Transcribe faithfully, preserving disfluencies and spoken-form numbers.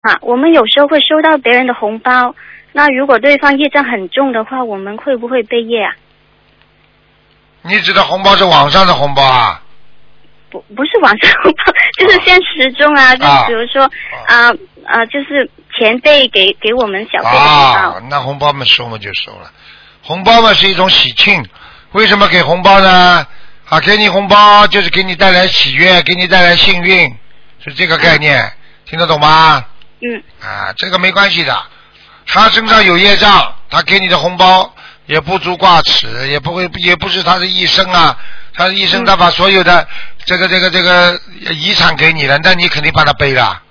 啊，我们有时候会收到别人的红包，那如果对方业障很重的话，我们会不会背业啊？ 你指的红包是网上的红包啊？ 不，不是网上红包，就是现实中啊， 啊就比如说啊啊、呃，就是前辈给给我们小辈的红包。 啊，那红包嘛收嘛就收了，红包嘛是一种喜庆，为什么给红包呢？啊，给你红包就是给你带来喜悦，给你带来幸运，是这个概念，嗯、听得懂吗？ 嗯。 啊，这个没关系的，他身上有业障，他给你的红包也不足挂齿，也不会，也不是他的一生啊，他的一生他把所有的这个这个这个遗产给你了，那你肯定把他背了。